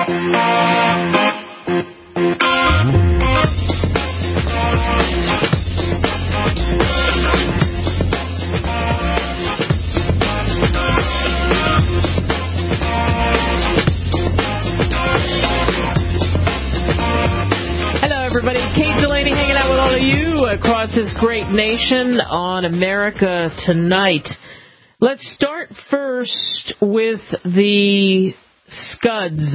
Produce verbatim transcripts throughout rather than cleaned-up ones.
Across this great nation on America Tonight. Let's start first with the Scuds.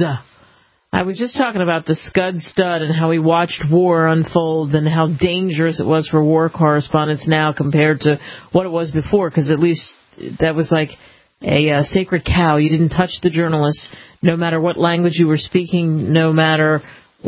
I was just talking about the Scud stud and how he watched war unfold and how dangerous it was for war correspondents now compared to what it was before, because at least that was like a uh, sacred cow. You didn't touch the journalists, no matter what language you were speaking, no matter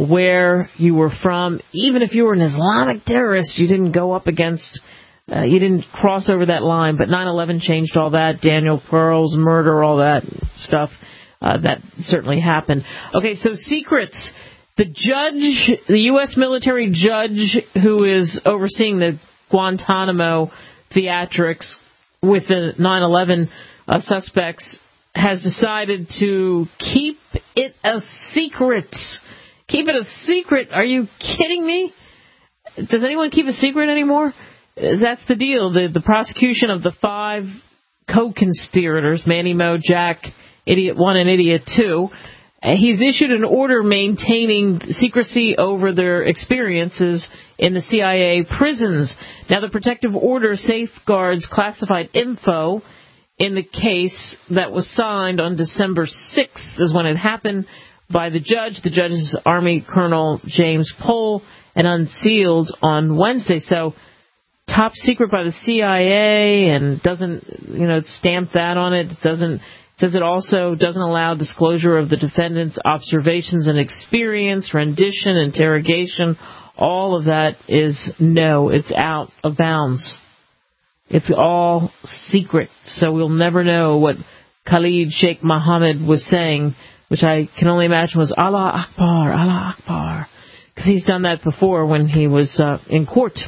where you were from. Even if you were an Islamic terrorist, you didn't go up against, uh, you didn't cross over that line. But nine eleven changed all that. Daniel Pearl's murder, all that stuff, uh, that certainly happened. Okay, so secrets. The judge, the U S military judge who is overseeing the Guantanamo theatrics with the nine eleven uh, suspects has decided to keep it a secret. Keep it a secret. Are you kidding me? Does anyone keep a secret anymore? That's the deal. The, the prosecution of the five co-conspirators, Manny Moe, Jack, Idiot one, and Idiot two, he's issued an order maintaining secrecy over their experiences in the C I A prisons. Now, the protective order safeguards classified info in the case that was signed on December sixth is when it happened, by the judge. The judge is Army Colonel James Pohl, and unsealed on Wednesday. So top secret by the C I A, and doesn't, you know, stamp that on it. It doesn't, says it also doesn't allow disclosure of the defendant's observations and experience, rendition, interrogation. All of that is no, it's out of bounds. It's all secret. So we'll never know what Khalid Sheikh Mohammed was saying, which I can only imagine was Allah Akbar, Allah Akbar, because he's done that before when he was uh, in court.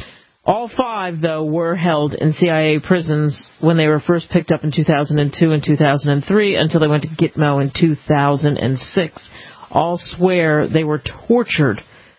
All five, though, were held in C I A prisons when they were first picked up in two thousand two and two thousand three until they went to Gitmo in two thousand six. All swear they were tortured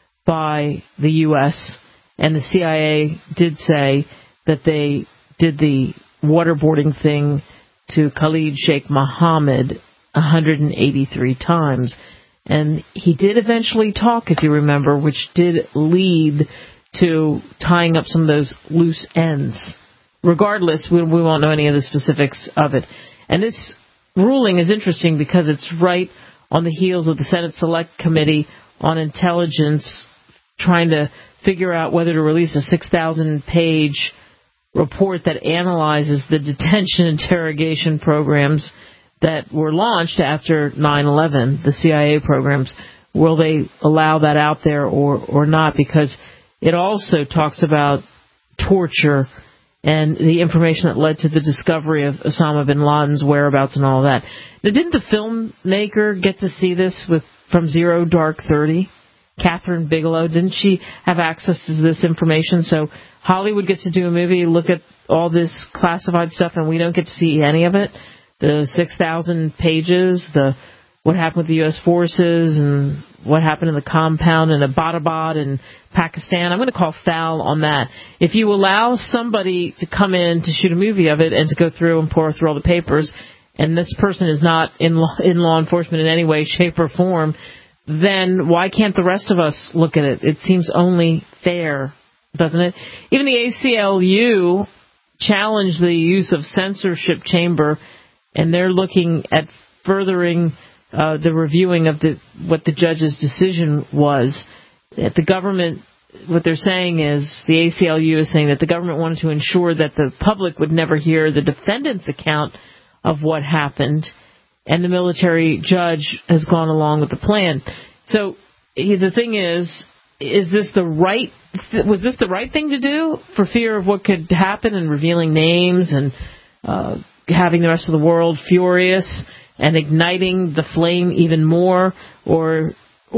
by the U S, and the C I A did say that they did the waterboarding thing to Khalid Sheikh Mohammed one hundred eighty-three times. And he did eventually talk, if you remember, which did lead to tying up some of those loose ends. Regardless, we, we won't know any of the specifics of it. And this ruling is interesting because it's right on the heels of the Senate Select Committee on Intelligence trying to figure out whether to release a six thousand page report that analyzes the detention interrogation programs that were launched after nine eleven, the C I A programs. Will they allow that out there or, or not? Because it also talks about torture and the information that led to the discovery of Osama bin Laden's whereabouts and all that. Now, didn't the filmmaker get to see this with from Zero Dark Thirty? Catherine Bigelow, didn't she have access to this information? So Hollywood gets to do a movie, look at all this classified stuff, and we don't get to see any of it? The six thousand pages, the what happened with the U S forces, and what happened in the compound in Abbottabad in Pakistan. I'm going to call foul on that. If you allow somebody to come in to shoot a movie of it and to go through and pour through all the papers, and this person is not in law, in law enforcement in any way, shape, or form, then why can't the rest of us look at it? It seems only fair, doesn't it? Even the A C L U challenged the use of censorship chamber, and they're looking at furthering uh, the reviewing of the what the judge's decision was. That the government, what they're saying is, the A C L U is saying that the government wanted to ensure that the public would never hear the defendant's account of what happened, and the military judge has gone along with the plan. So the thing is, is this the right, was this the right thing to do for fear of what could happen and revealing names and uh, having the rest of the world furious and igniting the flame even more, or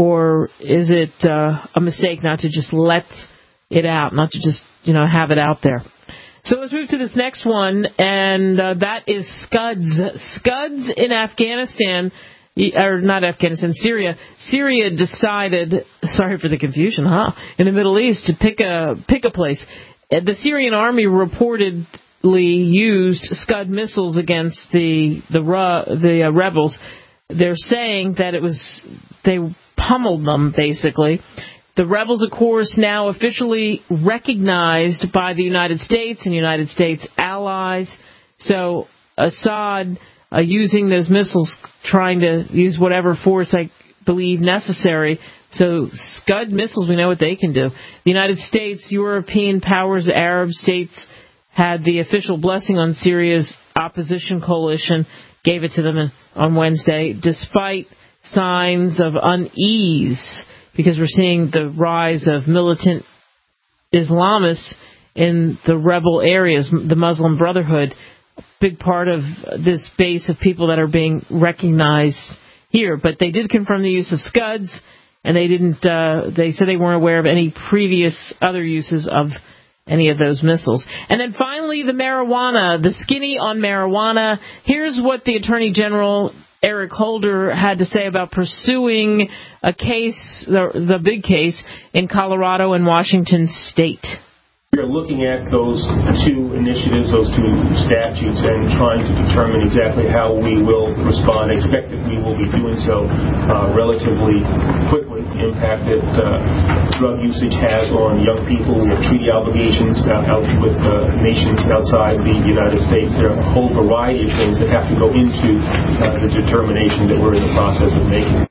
or is it uh, a mistake not to just let it out, not to just, you know, have it out there? So let's move to this next one, and uh, that is Scuds. Scuds in Afghanistan. or not Afghanistan, Syria. Syria decided, sorry for the confusion, huh? In the Middle East to pick a pick a place. The Syrian army reportedly used Scud missiles against the the the uh, rebels. They're saying that it was they pummeled them basically. The rebels, of course, now officially recognized by the United States and United States allies. So Assad uh, using those missiles, trying to use whatever force I believe necessary. So Scud missiles, we know what they can do. The United States, European powers, Arab states had the official blessing on Syria's opposition coalition, gave it to them on Wednesday, despite signs of unease, because we're seeing the rise of militant Islamists in the rebel areas, the Muslim Brotherhood, big part of this base of people that are being recognized here. But they did confirm the use of Scuds, and they didn't. Uh, they said they weren't aware of any previous other uses of any of those missiles. And then finally, the marijuana, the skinny on marijuana. Here's what the Attorney General Eric Holder had to say about pursuing a case, the, the big case, in Colorado and Washington State. We are looking at those two initiatives, those two statutes, and trying to determine exactly how we will respond. I expect that we will be doing so uh, relatively quickly. The impact that uh, drug usage has on young people. We have treaty obligations uh, out with uh, nations outside the United States. There are a whole variety of things that have to go into uh, the determination that we're in the process of making.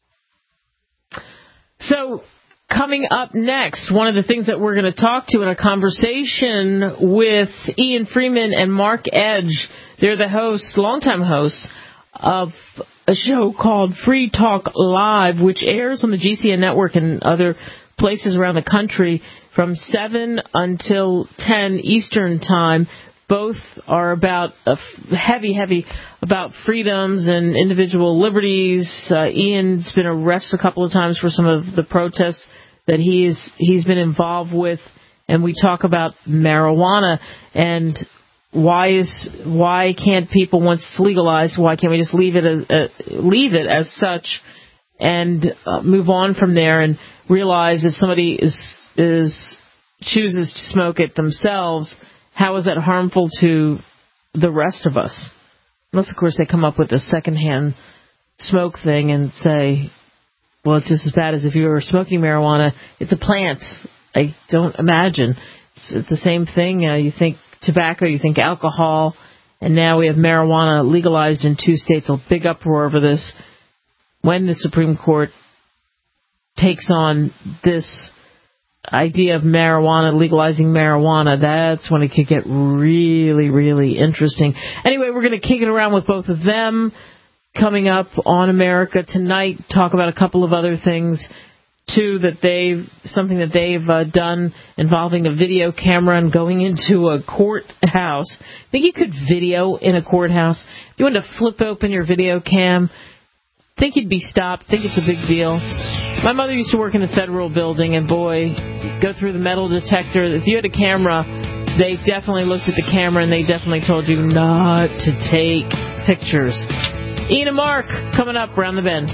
So, coming up next, one of the things that we're going to talk to in a conversation with Ian Freeman and Mark Edge, they're the hosts, longtime hosts, of a show called Free Talk Live, which airs on the G C N network and other places around the country from seven until ten Eastern Time. Both are about uh, heavy, heavy about freedoms and individual liberties. Uh, Ian's been arrested a couple of times for some of the protests that he's he's been involved with, and we talk about marijuana and why is why can't people, once it's legalized, why can't we just leave it as, uh, leave it as such and uh, move on from there and realize if somebody is is chooses to smoke it themselves, how is that harmful to the rest of us? Unless, of course, they come up with a secondhand smoke thing and say, well, it's just as bad as if you were smoking marijuana. It's a plant. I don't imagine. It's the same thing. Uh, you think tobacco, you think alcohol, and now we have marijuana legalized in two states. A big uproar over this. When the Supreme Court takes on this idea of marijuana, legalizing marijuana, that's when it could get really, really interesting. Anyway, we're going to kick it around with both of them coming up on America Tonight, talk about a couple of other things, too, that they've, something that they've uh, done involving a video camera and going into a courthouse. I think you could video in a courthouse. If you wanted to flip open your video cam, think you'd be stopped, think it's a big deal. My mother used to work in the federal building, and boy, go through the metal detector. If you had a camera, they definitely looked at the camera, and they definitely told you not to take pictures. Ian and Mark coming up around the bend.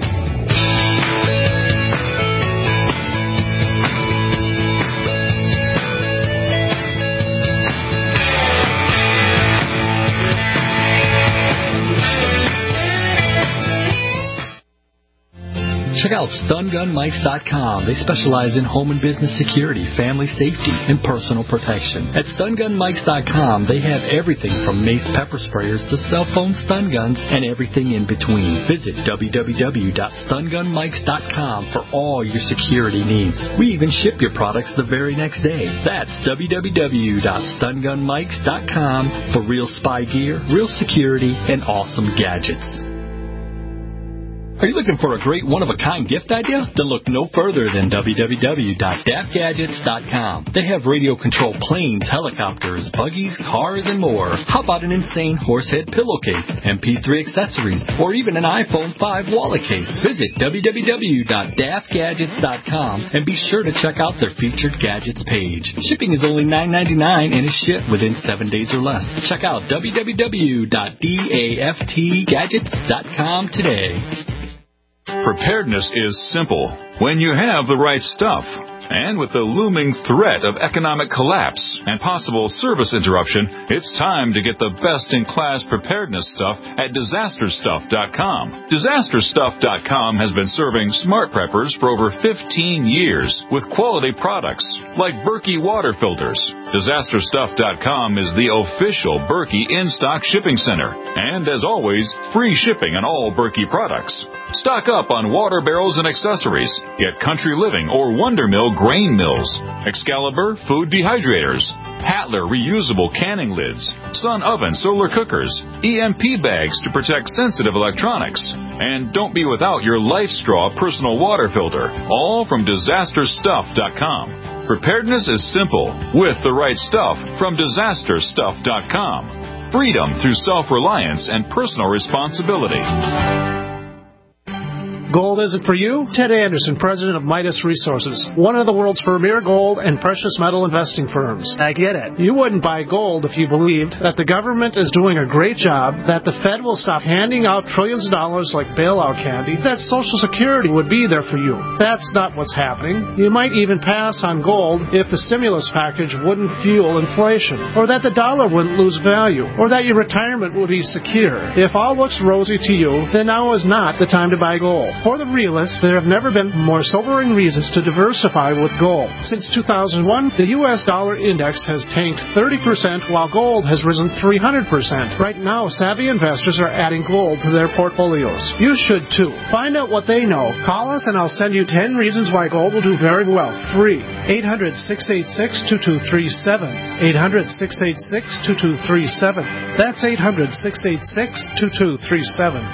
Check out stun gun mikes dot com. They specialize in home and business security, family safety, and personal protection. At stun gun mikes dot com, they have everything from mace pepper sprayers to cell phone stun guns and everything in between. Visit w w w dot stun gun mikes dot com for all your security needs. We even ship your products the very next day. That's w w w dot stun gun mikes dot com for real spy gear, real security, and awesome gadgets. Are you looking for a great one-of-a-kind gift idea? Then look no further than w w w dot daft gadgets dot com. They have radio-controlled planes, helicopters, buggies, cars, and more. How about an insane horsehead pillowcase, M P three accessories, or even an iPhone five wallet case? Visit w w w dot daft gadgets dot com and be sure to check out their featured gadgets page. Shipping is only nine ninety-nine and is shipped within seven days or less. Check out w w w dot daft gadgets dot com today. Preparedness is simple when you have the right stuff. And with the looming threat of economic collapse and possible service interruption, it's time to get the best-in-class preparedness stuff at disaster stuff dot com. disaster stuff dot com has been serving smart preppers for over fifteen years with quality products like Berkey water filters. disaster stuff dot com is the official Berkey in-stock shipping center. And as always, free shipping on all Berkey products. Stock up on water barrels and accessories. Get Country Living or Wonder Mill grain mills, Excalibur food dehydrators, Hatler reusable canning lids, Sun oven solar cookers, E M P bags to protect sensitive electronics, and don't be without your Life Straw personal water filter, all from disaster stuff dot com. Preparedness is simple with the right stuff from disaster stuff dot com. Freedom through self-reliance and personal responsibility. Gold isn't for you? Ted Anderson, president of Midas Resources, one of the world's premier gold and precious metal investing firms. I get it. You wouldn't buy gold if you believed that the government is doing a great job, that the Fed will stop handing out trillions of dollars like bailout candy, that Social Security would be there for you. That's not what's happening. You might even pass on gold if the stimulus package wouldn't fuel inflation, or that the dollar wouldn't lose value, or that your retirement would be secure. If all looks rosy to you, then now is not the time to buy gold. For the realists, there have never been more sobering reasons to diversify with gold. Since two thousand one, the U S dollar index has tanked thirty percent while gold has risen three hundred percent. Right now, savvy investors are adding gold to their portfolios. You should too. Find out what they know. Call us and I'll send you ten reasons why gold will do very well. Free. eight hundred, six eight six, two two three seven. eight hundred, six eight six, two two three seven. That's eight hundred, six eight six, two two three seven.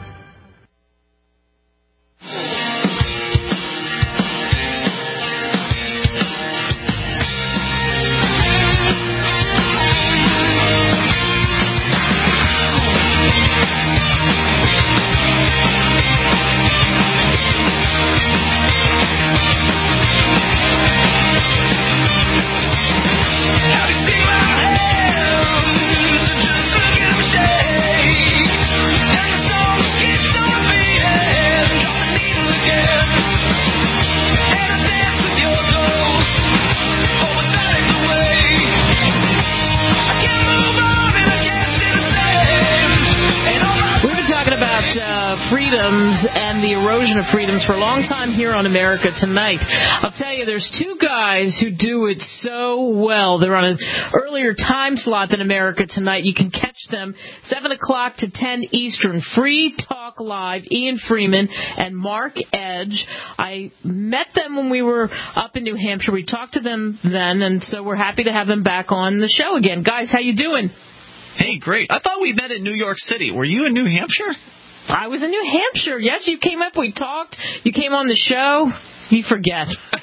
And the erosion of freedoms for a long time here on America Tonight. I'll tell you, there's two guys who do it so well. They're on an earlier time slot than America Tonight. You can catch them seven o'clock to ten Eastern. Free Talk Live, Ian Freeman and Mark Edge. I met them when we were up in New Hampshire. We talked to them then, and so we're happy to have them back on the show again. Guys, how you doing? Hey, great. I thought we met in New York City. Were you in New Hampshire? I was in New Hampshire. Yes, you came up. We talked. You came on the show. You forget.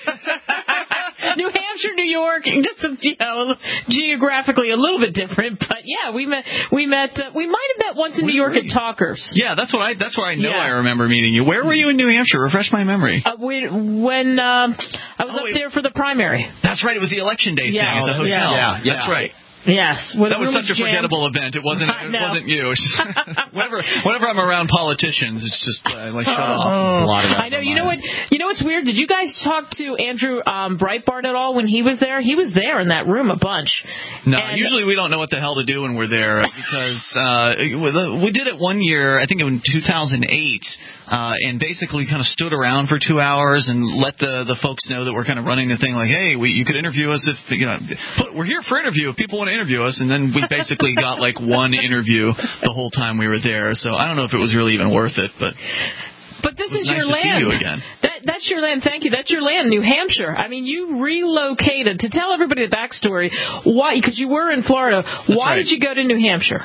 New Hampshire, New York, just you know, geographically a little bit different, but yeah, we met. We met. Uh, we might have met once in New York at Talkers. Yeah, that's what I. That's where I know yeah. I remember meeting you. Where were you in New Hampshire? Refresh my memory. Uh, we, when uh, I was oh, up wait. there for the primary. That's right. It was the election day yes. thing at the hotel. Yeah, yeah. That's right. Yes, that was such a jammed. forgettable event. It wasn't. It wasn't you. It was just, whenever, whenever I'm around politicians, it's just uh, like shut oh, off. A lot of I know. You know what? You know what's weird? Did you guys talk to Andrew um, Breitbart at all when he was there? He was there in that room a bunch. No, and usually we don't know what the hell to do when we're there because uh, we did it one year. I think in two thousand eight. Uh, and basically kind of stood around for two hours and let the, the folks know that we're kind of running the thing like, hey, we, you could interview us if, you know, put, we're here for interview if people want to interview us. And then we basically got like one interview the whole time we were there. So I don't know if it was really even worth it, but. But this is nice your to land. See you again. That, that's your land. Thank you. That's your land, New Hampshire. I mean, you relocated. To tell everybody the backstory, why? Because you were in Florida. That's why right. did you go to New Hampshire?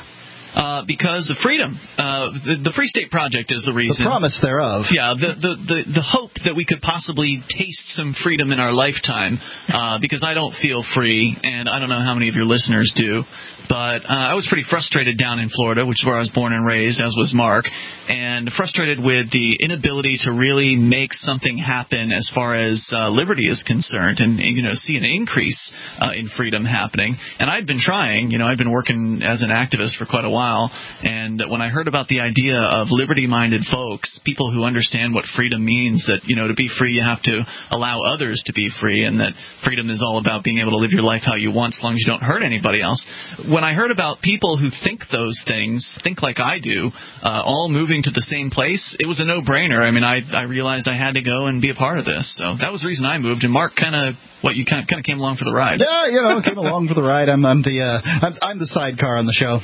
uh, because of freedom. Uh, the, the Free State Project is the reason. The promise thereof. Yeah, the, the, the, the hope that we could possibly taste some freedom in our lifetime, uh, because I don't feel free, and I don't know how many of your listeners do. But uh, I was pretty frustrated down in Florida, which is where I was born and raised, as was Mark, and frustrated with the inability to really make something happen as far as uh, liberty is concerned, and, and you know, see an increase uh, in freedom happening. And I'd been trying, you know, I'd been working as an activist for quite a while, and when I heard about the idea of liberty-minded folks, people who understand what freedom means, that, you know, to be free you have to allow others to be free, and that freedom is all about being able to live your life how you want, as long as you don't hurt anybody else. When I heard about people who think those things, think like I do, uh, all moving to the same place, it was a no-brainer. I mean, I, I realized I had to go and be a part of this. So that was the reason I moved. And Mark kind of, what, you kind of kind of came along for the ride. Yeah, you know, came along for the ride. I'm, I'm the uh, I'm, I'm the sidecar on the show.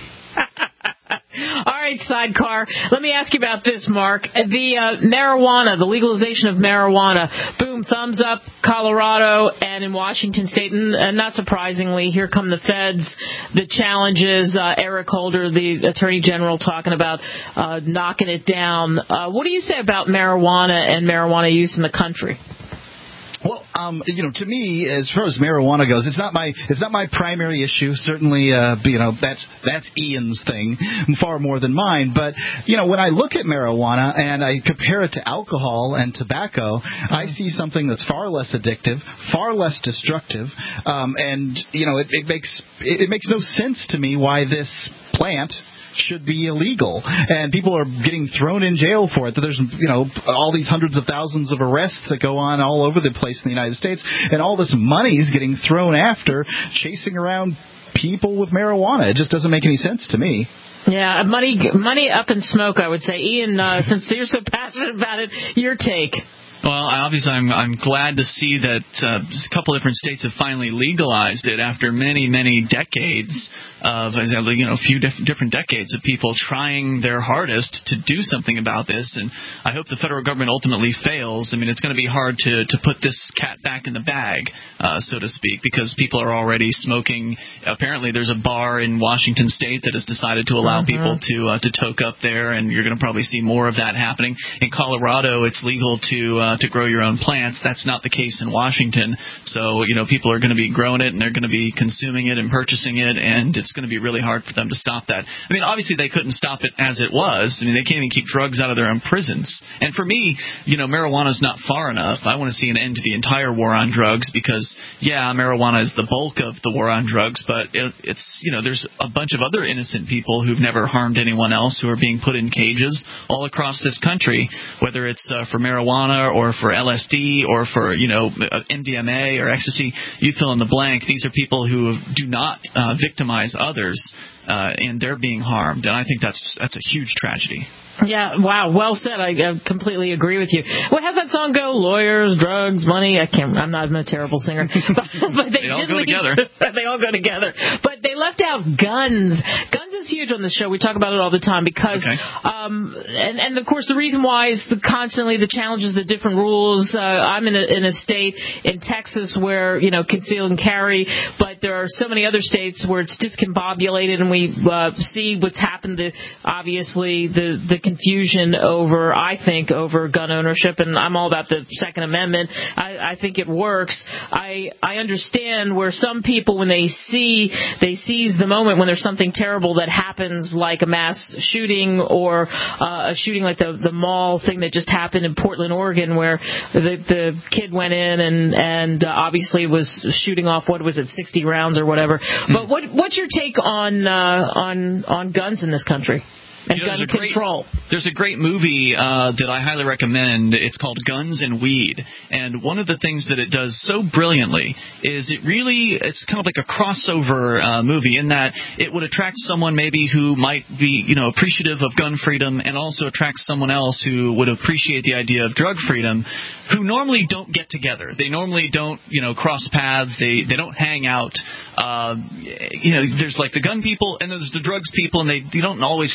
All right, sidecar. Let me ask you about this, Mark. The uh, marijuana, the legalization of marijuana, boom, thumbs up, Colorado and in Washington State. And, and not surprisingly, here come the feds, the challenges. Uh, Eric Holder, the Attorney General, talking about uh, knocking it down. Uh, what do you say about marijuana and marijuana use in the country? Well, um, you know, to me, as far as marijuana goes, it's not my it's not my primary issue. Certainly, uh, you know, that's that's Ian's thing, far more than mine. But you know, when I look at marijuana and I compare it to alcohol and tobacco, I see something that's far less addictive, far less destructive, um, and you know, it, it makes it, it makes no sense to me why this plant should be illegal, and people are getting thrown in jail for it. There's, you know, all these hundreds of thousands of arrests that go on all over the place in the United States, and all this money is getting thrown after chasing around people with marijuana. It just doesn't make any sense to me. Yeah, money, money up in smoke, I would say. Ian, uh, since you're so passionate about it, your take. Well, obviously, I'm I'm glad to see that uh, a couple different states have finally legalized it after many, many decades of, you know, a few diff- different decades of people trying their hardest to do something about this. And I hope the federal government ultimately fails. I mean, it's going to be hard to, to put this cat back in the bag, uh, so to speak, because people are already smoking. Apparently, there's a bar in Washington State that has decided to allow mm-hmm. people to uh, to toke up there, and you're going to probably see more of that happening. In Colorado, it's legal to uh, to grow your own plants. That's not the case in Washington. So, you know, people are going to be growing it, and they're going to be consuming it and purchasing it, and it's going to be really hard for them to stop that. I mean, obviously, they couldn't stop it as it was. I mean, they can't even keep drugs out of their own prisons. And for me, you know, marijuana's not far enough. I want to see an end to the entire war on drugs because, yeah, marijuana is the bulk of the war on drugs, but it, it's, you know, there's a bunch of other innocent people who've never harmed anyone else who are being put in cages all across this country, whether it's uh, for marijuana or for L S D or for, you know, M D M A or ecstasy. You fill in the blank. These are people who do not uh, victimize others, uh, and they're being harmed. And I think that's that's a huge tragedy. Yeah, wow, well said. I uh, completely agree with you. Well, how's that song go? Lawyers, drugs, money. I can't. I'm not I'm a terrible singer, but, but they, they all did go leave, together. They all go together. But they left out guns. Guns is huge on the show. We talk about it all the time because, okay. um, and and of course the reason why is the constantly the challenges, the different rules. Uh, I'm in a in a state in Texas where you know conceal and carry, but there are so many other states where it's discombobulated, and we uh, see what's happened. To, obviously, the the confusion over, I think, over gun ownership, and I'm all about the Second Amendment. I, I think it works. I I understand where some people, when they see, they seize the moment when there's something terrible that happens, like a mass shooting or uh, a shooting like the the mall thing that just happened in Portland, Oregon, where the the kid went in and and uh, obviously was shooting off, what was it, sixty rounds or whatever. Mm. But what what's your take on uh, on on guns in this country? And you know, gun there's a control. Great, there's a great movie uh, that I highly recommend. It's called Guns and Weed. And one of the things that it does so brilliantly is it really, it's kind of like a crossover uh, movie in that it would attract someone maybe who might be, you know, appreciative of gun freedom and also attract someone else who would appreciate the idea of drug freedom, who normally don't get together. They normally don't, you know, cross paths. They they don't hang out. Uh, you know, there's like the gun people and there's the drugs people, and they, they don't always cross over.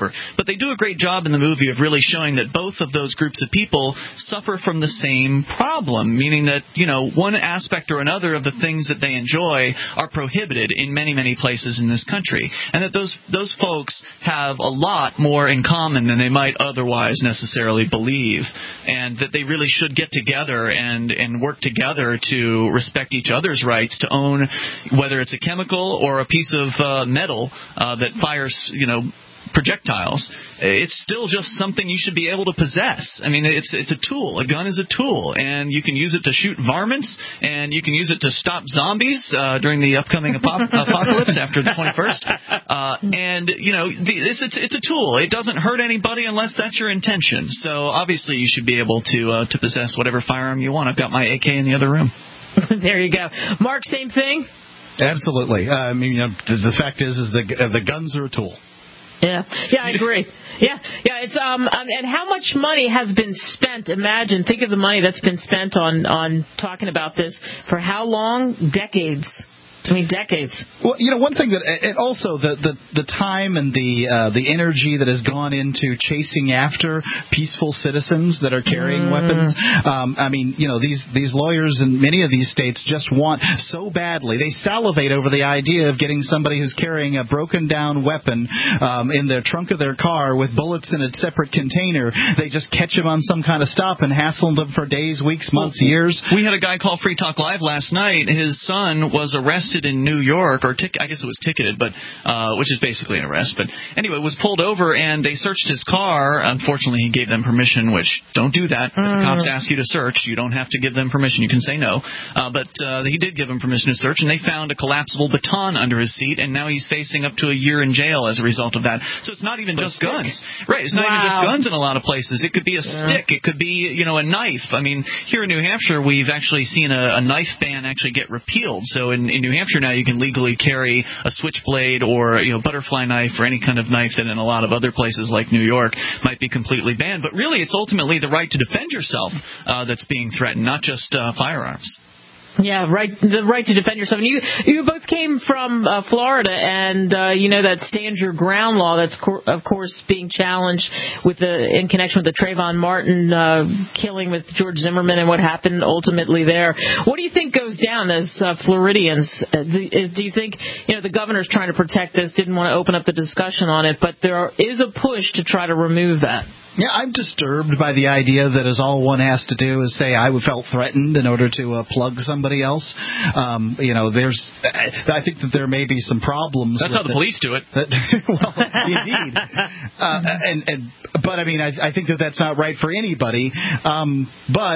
over. But they do a great job in the movie of really showing that both of those groups of people suffer from the same problem, meaning that, you know, one aspect or another of the things that they enjoy are prohibited in many, many places in this country, and that those those folks have a lot more in common than they might otherwise necessarily believe, and that they really should get together and, and work together to respect each other's rights to own, whether it's a chemical or a piece of uh, metal uh, that fires, you know, projectiles. It's still just something you should be able to possess. I mean, it's it's a tool. A gun is a tool, and you can use it to shoot varmints, and you can use it to stop zombies uh, during the upcoming ap- apocalypse after the twenty-first. Uh, and, you know, the, it's, it's it's a tool. It doesn't hurt anybody unless that's your intention. So, obviously, you should be able to uh, to possess whatever firearm you want. I've got my A K in the other room. There you go. Mark, same thing? Absolutely. Uh, I mean, you know, the, the fact is, is the, uh, the guns are a tool. Yeah, yeah, I agree. Yeah, yeah, it's um, um, and how much money has been spent? Imagine, think of the money that's been spent on on talking about this for how long? Decades. I mean, decades. Well, you know, one thing that, and also the the, the time and the uh, the energy that has gone into chasing after peaceful citizens that are carrying mm. weapons. Um, I mean, you know, these these lawyers in many of these states just want so badly. They salivate over the idea of getting somebody who's carrying a broken down weapon um, in the trunk of their car with bullets in a separate container. They just catch them on some kind of stop and hassle them for days, weeks, months, well, years. We had a guy call Free Talk Live last night. His son was arrested in New York, or tic- I guess it was ticketed, but uh, which is basically an arrest. But anyway, was pulled over and they searched his car. Unfortunately, he gave them permission, which don't do that. If the cops ask you to search, you don't have to give them permission. You can say no. Uh, but uh, he did give them permission to search, and they found a collapsible baton under his seat, and now he's facing up to a year in jail as a result of that. So it's not even just guns. Right, it's not wow. even just guns in a lot of places. It could be a yeah. stick. It could be, you know, a knife. I mean, here in New Hampshire, we've actually seen a, a knife ban actually get repealed. So in, in New Hampshire now, you can legally carry a switchblade or, you know, butterfly knife or any kind of knife that in a lot of other places like New York might be completely banned. But really, it's ultimately the right to defend yourself uh, that's being threatened, not just uh, firearms. Yeah, right. The right to defend yourself. And you, you both came from uh, Florida, and uh, you know that stand your ground law. That's co- of course being challenged with the in connection with the Trayvon Martin uh, killing with George Zimmerman and what happened ultimately there. What do you think goes down as uh, Floridians? Uh, do, do you think you know the governor's trying to protect this? Didn't want to open up the discussion on it, but there are, is a push to try to remove that. Yeah, I'm disturbed by the idea that is all one has to do is say I felt threatened in order to uh, plug somebody else. Um, you know, there's, I think that there may be some problems. That's how the, the police do it. That, well, indeed. Uh, and, and but I mean, I, I think that that's not right for anybody. Um, but.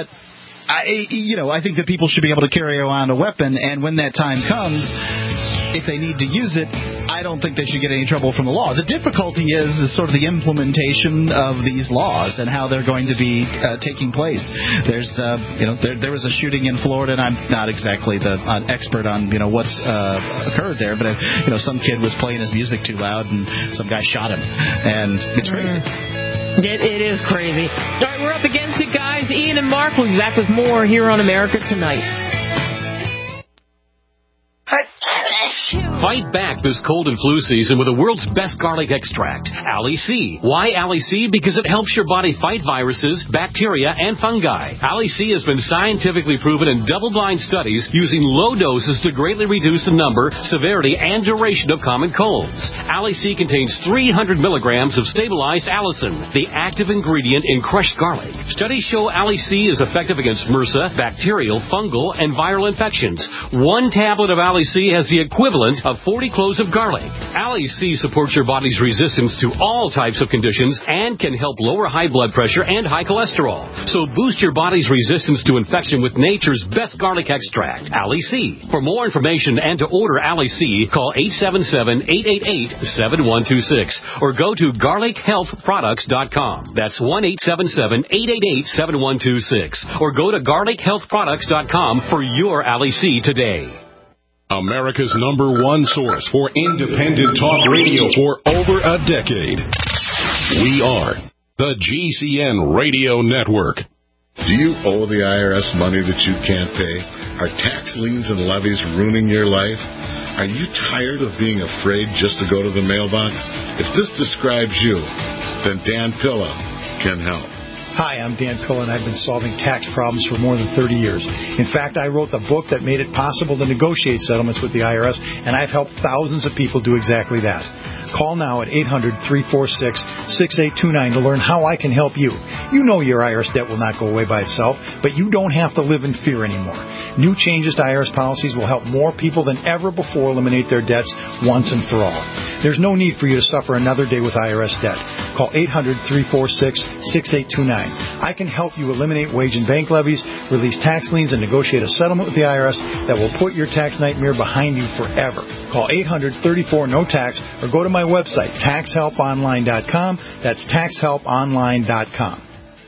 I, you know, I think that people should be able to carry around a weapon, and when that time comes, if they need to use it, I don't think they should get any trouble from the law. The difficulty is, is sort of the implementation of these laws and how they're going to be uh, taking place. There's, uh, you know, there, there was a shooting in Florida, and I'm not exactly the uh, expert on, you know, what's uh, occurred there, but, uh, you know, some kid was playing his music too loud, and some guy shot him, and it's crazy. It, it is crazy. All right, we're up against it, guys. Ian and Mark will be back with more here on America Tonight. Fight back this cold and flu season with the world's best garlic extract, Ali C. Why Ali C? Because it helps your body fight viruses, bacteria, and fungi. Ali C has been scientifically proven in double-blind studies using low doses to greatly reduce the number, severity, and duration of common colds. Ali C contains three hundred milligrams of stabilized allicin, the active ingredient in crushed garlic. Studies show Ali C is effective against MRSA, bacterial, fungal, and viral infections. One tablet of Ali C has the equivalent of forty cloves of garlic. Ali C supports your body's resistance to all types of conditions and can help lower high blood pressure and high cholesterol. So boost your body's resistance to infection with nature's best garlic extract, Ali C. For more information and to order Ali C, call eight seven seven, eight eight eight, seven one two six or go to garlic health products dot com. That's one eight seven seven, eight eight eight, seven one two six or go to garlic health products dot com for your Ali C today. America's number one source for independent talk radio for over a decade. We are the G C N Radio Network. Do you owe the I R S money that you can't pay? Are tax liens and levies ruining your life? Are you tired of being afraid just to go to the mailbox? If this describes you, then Dan Pilla can help. Hi, I'm Dan Pilla, and I've been solving tax problems for more than thirty years. In fact, I wrote the book that made it possible to negotiate settlements with the I R S, and I've helped thousands of people do exactly that. Call now at eight hundred, three four six, six eight two nine to learn how I can help you. You know your I R S debt will not go away by itself, but you don't have to live in fear anymore. New changes to I R S policies will help more people than ever before eliminate their debts once and for all. There's no need for you to suffer another day with I R S debt. Call eight hundred, three four six, six eight two nine. I can help you eliminate wage and bank levies, release tax liens, and negotiate a settlement with the I R S that will put your tax nightmare behind you forever. Call eight hundred, thirty-four, no tax or go to my website, tax help online dot com. That's tax help online dot com.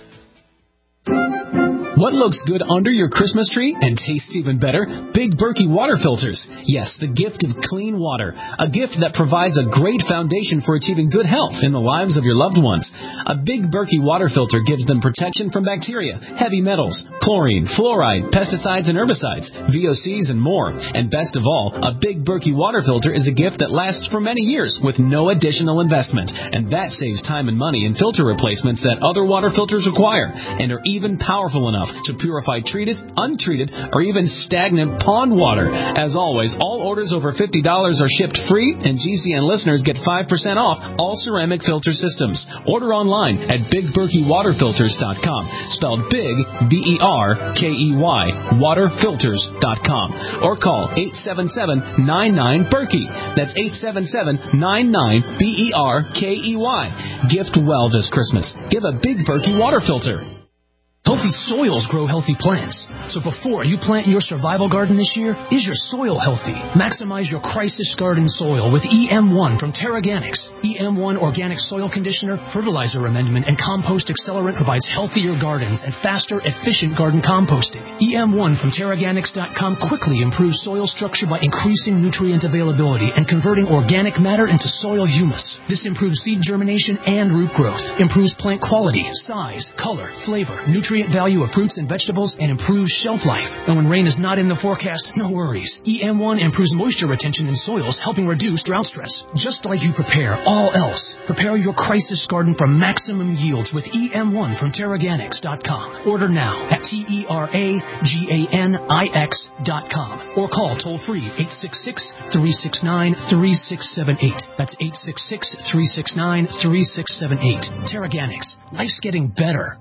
What looks good under your Christmas tree and tastes even better? Big Berkey water filters. Yes, the gift of clean water. A gift that provides a great foundation for achieving good health in the lives of your loved ones. A Big Berkey water filter gives them protection from bacteria, heavy metals, chlorine, fluoride, pesticides and herbicides, V O Cs and more. And best of all, a Big Berkey water filter is a gift that lasts for many years with no additional investment. And that saves time and money in filter replacements that other water filters require and are even powerful enough to purify treated, untreated, or even stagnant pond water. As always, all orders over fifty dollars are shipped free, and G C N listeners get five percent off all ceramic filter systems. Order online at big berkey water filters dot com, spelled big, B E R K E Y, water filters dot com, or call eight seven seven, nine nine, Berkey. That's eight seven seven, nine nine, B E R K E Y. Gift well this Christmas. Give a Big Berkey water filter. Healthy soils grow healthy plants. So before you plant your survival garden this year, is your soil healthy? Maximize your crisis garden soil with E M one from Terraganics. E M one Organic Soil Conditioner, Fertilizer Amendment, and Compost Accelerant provides healthier gardens and faster, efficient garden composting. E M one from Terraganics dot com quickly improves soil structure by increasing nutrient availability and converting organic matter into soil humus. This improves seed germination and root growth, improves plant quality, size, color, flavor, nutrient value of fruits and vegetables, and improves shelf life. And when rain is not in the forecast, no worries. E M one improves moisture retention in soils, helping reduce drought stress. Just like you prepare all else, prepare your crisis garden for maximum yields with E M one from Terraganics dot com. Order now at T E R A G A N I X dot com or call toll-free eight six six, three six nine, three six seven eight. That's eight six six, three six nine, three six seven eight. Terraganics. Life's getting better.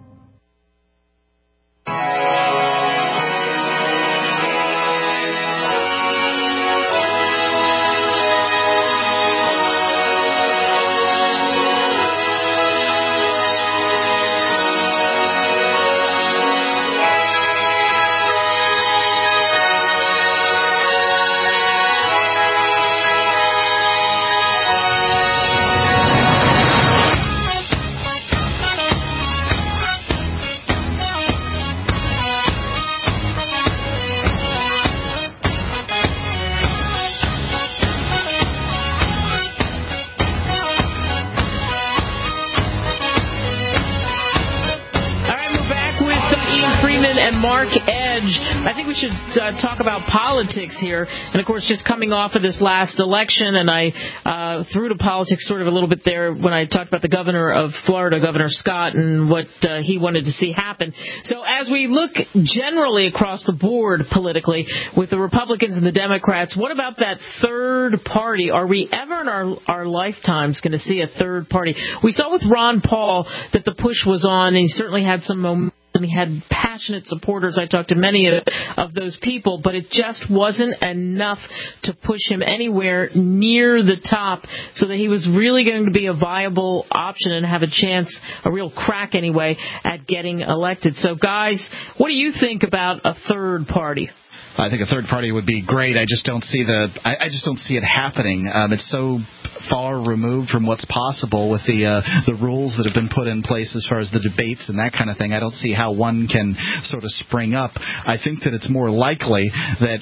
Mark Edge. I think we should uh, talk about politics here. And, of course, just coming off of this last election, and I uh, threw to politics sort of a little bit there when I talked about the governor of Florida, Governor Scott, and what uh, he wanted to see happen. So as we look generally across the board politically with the Republicans and the Democrats, what about that third party? Are we ever in our, our lifetimes going to see a third party? We saw with Ron Paul that the push was on, and he certainly had some momentum. He had passionate supporters. I talked to many of, of those people, but it just wasn't enough to push him anywhere near the top so that he was really going to be a viable option and have a chance, a real crack anyway, at getting elected. So, guys, what do you think about a third party? I think a third party would be great. I just don't see the. I, I just don't see it happening. Um, it's so far removed from what's possible with the uh, the rules that have been put in place as far as the debates and that kind of thing. I don't see how one can sort of spring up. I think that it's more likely that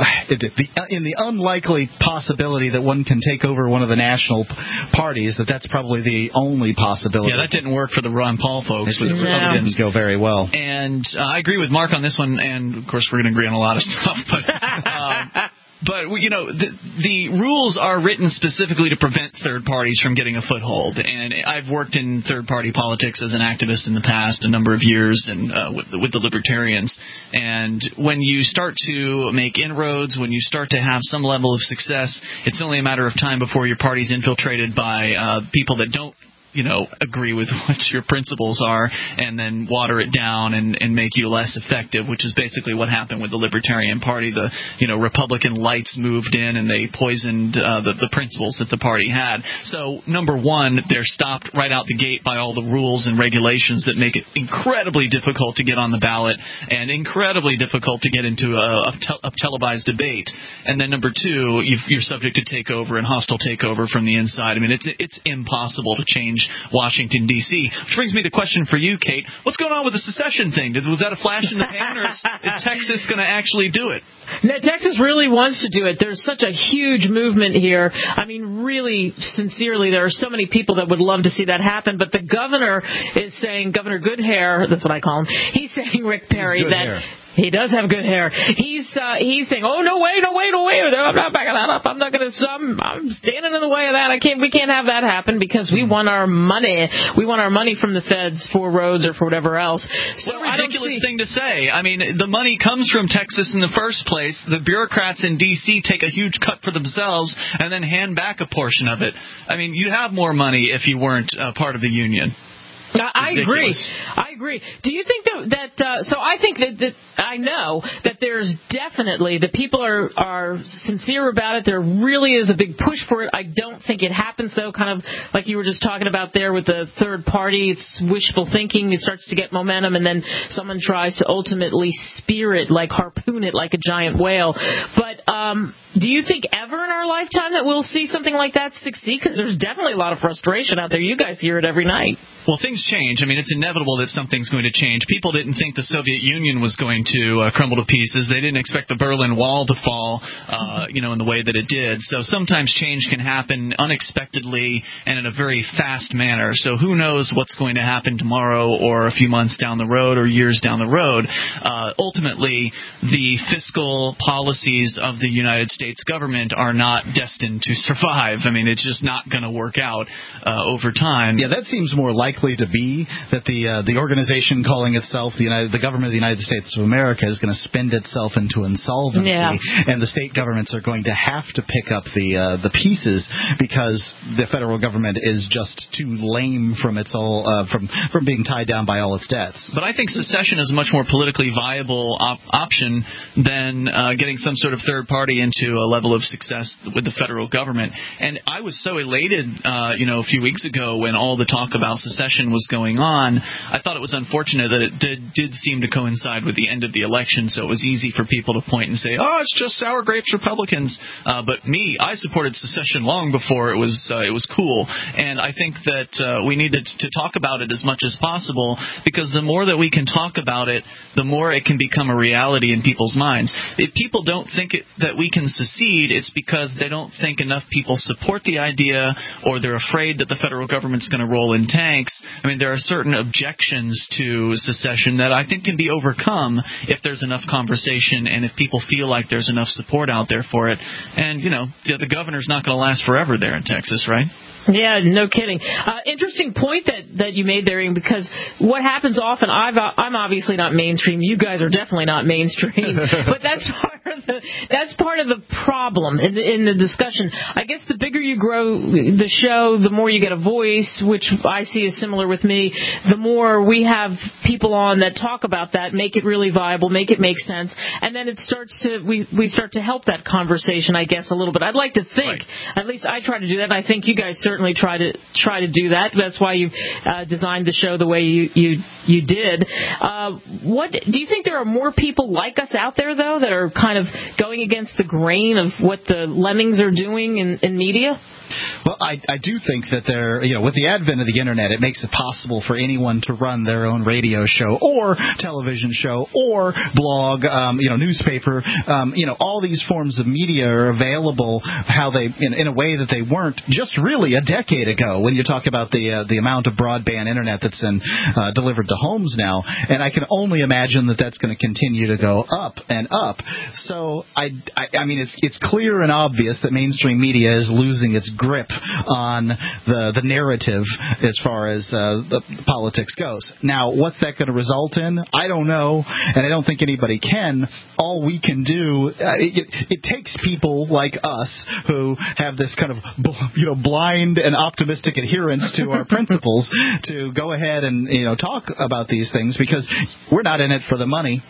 in the unlikely possibility that one can take over one of the national parties, that that's probably the only possibility. Yeah, that didn't work for the Ron Paul folks. It, it really didn't go very well. And uh, I agree with Mark on this one, and of course we're going to agree on a lot of stuff. But um, But, you know, the, the rules are written specifically to prevent third parties from getting a foothold. And I've worked in third-party politics as an activist in the past a number of years and uh, with, the, with the Libertarians. And when you start to make inroads, when you start to have some level of success, it's only a matter of time before your party's infiltrated by uh, people that don't you know, agree with what your principles are and then water it down and, and make you less effective, which is basically what happened with the Libertarian Party. The, you know, Republican lights moved in and they poisoned uh, the, the principles that the party had. So, number one, they're stopped right out the gate by all the rules and regulations that make it incredibly difficult to get on the ballot and incredibly difficult to get into a, a, te- a televised debate. And then number two, you've, you're subject to takeover and hostile takeover from the inside. I mean, it's it's impossible to change Washington, D C Which brings me to a question for you, Kate. What's going on with the secession thing? Did, was that a flash in the pan, or is, is Texas going to actually do it? No, Texas really wants to do it. There's such a huge movement here. I mean, really, sincerely, there are so many people that would love to see that happen. But the governor is saying, Governor Goodhair, that's what I call him, he's saying, Rick Perry, that... Hair. He does have good hair. He's uh, he's saying, "Oh no, wait, no, wait, no, wait! I'm not backing that up. I'm not going to. I'm, I'm standing in the way of that. I can't. We can't have that happen because we want our money. We want our money from the feds for roads or for whatever else." So what a ridiculous thing to say. I mean, the money comes from Texas in the first place. The bureaucrats in D C take a huge cut for themselves and then hand back a portion of it. I mean, you'd have more money if you weren't uh, part of the union. I agree. I agree. Do you think that, that uh, so I think that, that I know that there's definitely, the people are, are sincere about it. There really is a big push for it. I don't think it happens, though, kind of like you were just talking about there with the third party. It's wishful thinking. It starts to get momentum, and then someone tries to ultimately spear it, like harpoon it like a giant whale. But um, do you think ever in our lifetime that we'll see something like that succeed? Because there's definitely a lot of frustration out there. You guys hear it every night. Well, things change. I mean, it's inevitable that something's going to change. People didn't think the Soviet Union was going to uh, crumble to pieces. They didn't expect the Berlin Wall to fall, uh, you know, in the way that it did. So sometimes change can happen unexpectedly and in a very fast manner. So who knows what's going to happen tomorrow or a few months down the road or years down the road. Uh, ultimately, the fiscal policies of the United States government are not destined to survive. I mean, it's just not going to work out uh, over time. Yeah, that seems more likely to be that the uh, the organization calling itself the United, the government of the United States of America is going to spend itself into insolvency, yeah. and the state governments are going to have to pick up the uh, the pieces because the federal government is just too lame from its all uh, from from being tied down by all its debts. But I think secession is a much more politically viable op- option than uh, getting some sort of third party into a level of success with the federal government. And I was so elated, uh, you know, a few weeks ago when all the talk about secession was going on. I thought it was unfortunate that it did, did seem to coincide with the end of the election, so it was easy for people to point and say, oh, it's just sour grapes Republicans. Uh, but me, I supported secession long before it was uh, it was cool. And I think that uh, we need to, to talk about it as much as possible because the more that we can talk about it, the more it can become a reality in people's minds. If people don't think it, that we can secede, it's because they don't think enough people support the idea or they're afraid that the federal government's going to roll in tanks. I mean, there are certain objections to secession that I think can be overcome if there's enough conversation and if people feel like there's enough support out there for it. And, you know, the, the governor's not going to last forever there in Texas, right? Yeah, no kidding. Uh, interesting point that, that you made there, Ian, because what happens often, I've, I'm obviously not mainstream. You guys are definitely not mainstream. But that's part of the, that's part of the problem in the, in the discussion. I guess the bigger you grow the show, the more you get a voice, which I see is similar with me. The more we have people on that talk about that, make it really viable, make it make sense. And then it starts to, we, we start to help that conversation, I guess, a little bit. I'd like to think, right. At least I try to do that, and I think you guys certainly try to try to do that. That's why you uh, designed the show the way you you, you did. Uh, what do you think there are more people like us out there, though, that are kind of going against the grain of what the lemmings are doing in, in media? Well, I, I do think that there, you know, with the advent of the internet, it makes it possible for anyone to run their own radio show or television show or blog, um, you know, newspaper. Um, you know, all these forms of media are available how they in, in a way that they weren't just really a decade ago. When you talk about the uh, the amount of broadband internet that's in uh, delivered to homes now, and I can only imagine that that's going to continue to go up and up. So I, I, I mean, it's it's clear and obvious that mainstream media is losing its grip on the the narrative as far as uh, the politics goes. Now, what's that going to result in? I don't know, and I don't think anybody can. All we can do, uh, it, it takes people like us who have this kind of you know blind and optimistic adherence to our principles to go ahead and you know talk about these things, because we're not in it for the money.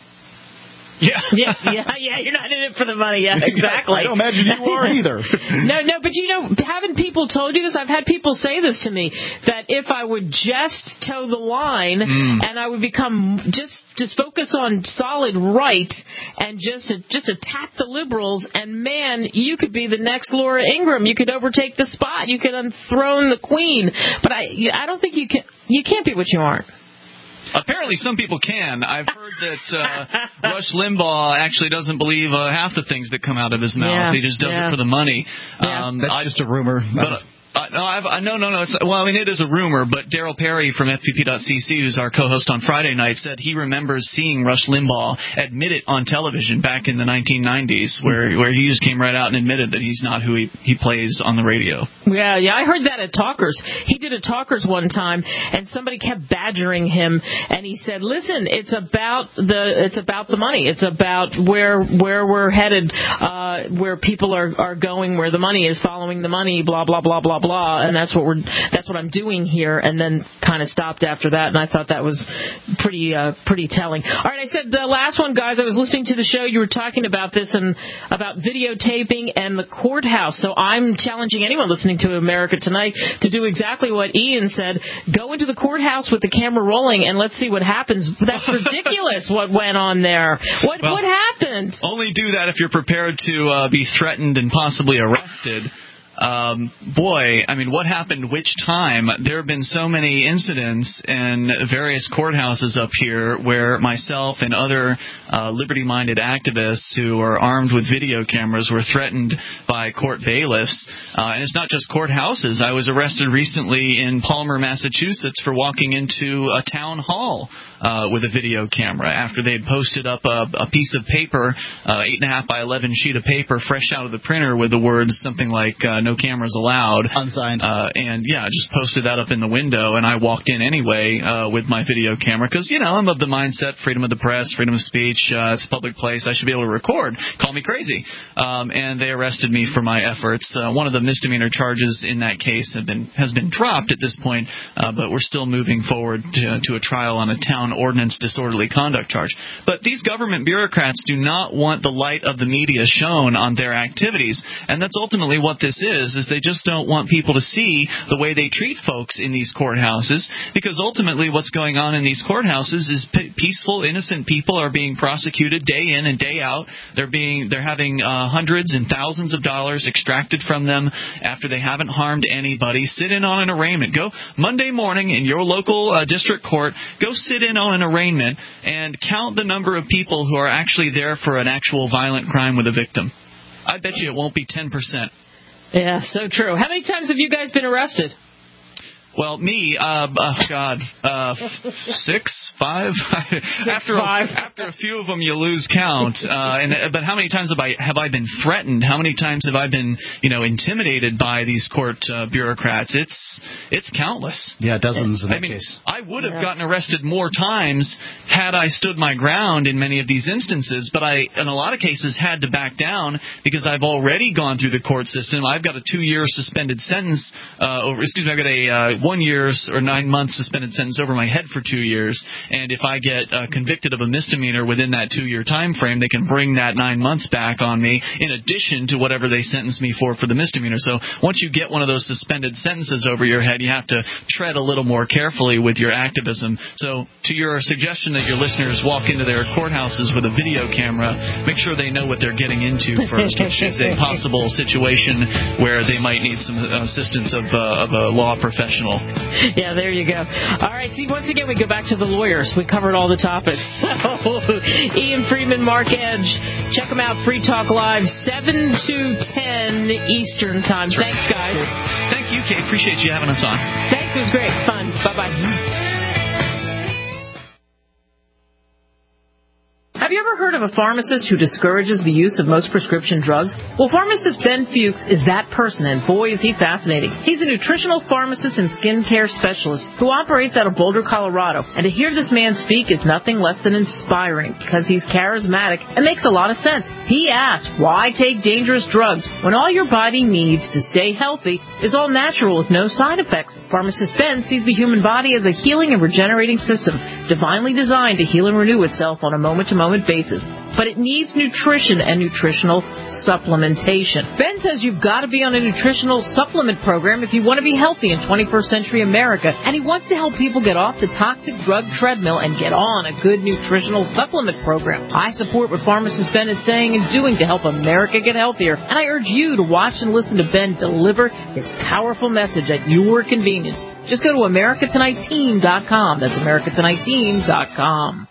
Yeah. yeah, yeah, yeah. You're not in it for the money. Yeah, exactly. I don't imagine you are either. no, no, but you know, haven't people told you this? I've had people say this to me, that if I would just toe the line mm. and I would become just just focus on solid right and just just attack the liberals, and man, you could be the next Laura Ingraham. You could overtake the spot. You could enthrone the queen. But I I don't think you can. You can't be what you aren't. Apparently some people can. I've heard that uh, Rush Limbaugh actually doesn't believe uh, half the things that come out of his mouth. Yeah, he just does yeah. it for the money. Yeah. Um, That's I, just a rumor. But, Uh, no, I've, I, no, no, no. It's, well, I mean, it is a rumor, but Daryl Perry from F P P dot C C, who's our co-host on Friday night, said he remembers seeing Rush Limbaugh admit it on television back in the nineteen nineties, where where he just came right out and admitted that he's not who he, he plays on the radio. Yeah, yeah, I heard that at Talkers. He did a Talkers one time, and somebody kept badgering him, and he said, "Listen, it's about the it's about the money. It's about where where we're headed, uh, where people are, are going, where the money is, following the money, blah blah blah blah blah." And that's what we're that's what I'm doing here, and then kind of stopped after that, and I thought that was pretty uh, pretty telling. All right, I said the last one, guys. I was listening to the show. You were talking about this and about videotaping and the courthouse. So I'm challenging anyone listening to America Tonight to do exactly what Ian said. Go into the courthouse with the camera rolling and let's see what happens. That's ridiculous. What went on there? What well, what happened? Only do that if you're prepared to uh, be threatened and possibly arrested. Um, boy, I mean, what happened which time? There have been so many incidents in various courthouses up here where myself and other uh, liberty-minded activists who are armed with video cameras were threatened by court bailiffs. Uh, and it's not just courthouses. I was arrested recently in Palmer, Massachusetts for walking into a town hall uh, with a video camera after they had posted up a, a piece of paper, uh, eight and a half by eleven sheet of paper, fresh out of the printer with the words something like uh, "No cameras allowed." Unsigned. Uh, and yeah, I just posted that up in the window, and I walked in anyway uh, with my video camera because, you know, I'm of the mindset, freedom of the press, freedom of speech, uh, it's a public place, I should be able to record. Call me crazy. Um, and they arrested me for my efforts. Uh, one of the misdemeanor charges in that case have been has been dropped at this point, uh, but we're still moving forward to, to a trial on a town ordinance disorderly conduct charge. But these government bureaucrats do not want the light of the media shown on their activities, and that's ultimately what this is, is they just don't want people to see the way they treat folks in these courthouses, because ultimately what's going on in these courthouses is p- peaceful, innocent people are being prosecuted day in and day out. They're being, they're having uh, hundreds and thousands of dollars extracted from them after they haven't harmed anybody. Sit in on an arraignment. Go Monday morning in your local uh, district court, go sit in on an arraignment and count the number of people who are actually there for an actual violent crime with a victim. I bet you it won't be ten percent. Yeah, so true. How many times have you guys been arrested? Well, me, uh, oh God, uh, six, five. after five. A, after a few of them, you lose count. Uh, and but how many times have I have I been threatened? How many times have I been, you know, intimidated by these court uh, bureaucrats? It's it's countless. Yeah, dozens in that I mean, case. I would have Yeah. gotten arrested more times had I stood my ground in many of these instances, but I, in a lot of cases, had to back down because I've already gone through the court system. I've got a two-year suspended sentence. Uh, over, excuse me, I've got a uh, one year's or nine months suspended sentence over my head for two years, and if I get uh, convicted of a misdemeanor within that two-year time frame, they can bring that nine months back on me in addition to whatever they sentence me for for the misdemeanor. So once you get one of those suspended sentences over your head, you have to tread a little more carefully with your activism. So to your suggestion that your listeners walk into their courthouses with a video camera, make sure they know what they're getting into first, which is a possible situation where they might need some assistance of, uh, of a law professional. Yeah, there you go. All right, see, once again, we go back to the lawyers. We covered all the topics. So, Ian Freeman, Mark Edge, check them out, Free Talk Live, seven to ten Eastern Time. Thanks, guys. Thank you, Kate. Appreciate you having us on. Thanks. It was great. Fun. Bye-bye. Have you ever heard of a pharmacist who discourages the use of most prescription drugs? Well, pharmacist Ben Fuchs is that person, and boy, is he fascinating. He's a nutritional pharmacist and skincare specialist who operates out of Boulder, Colorado. And to hear this man speak is nothing less than inspiring because he's charismatic and makes a lot of sense. He asks, why take dangerous drugs when all your body needs to stay healthy is all natural with no side effects? Pharmacist Ben sees the human body as a healing and regenerating system, divinely designed to heal and renew itself on a moment-to-moment basis, but it needs nutrition and nutritional supplementation. Ben says you've got to be on a nutritional supplement program if you want to be healthy in twenty-first century America, and he wants to help people get off the toxic drug treadmill and get on a good nutritional supplement program. I support what pharmacist Ben is saying and doing to help America get healthier, and I urge you to watch and listen to Ben deliver his powerful message at your convenience. Just go to America Tonight Team dot com. That's America Tonight Team dot com.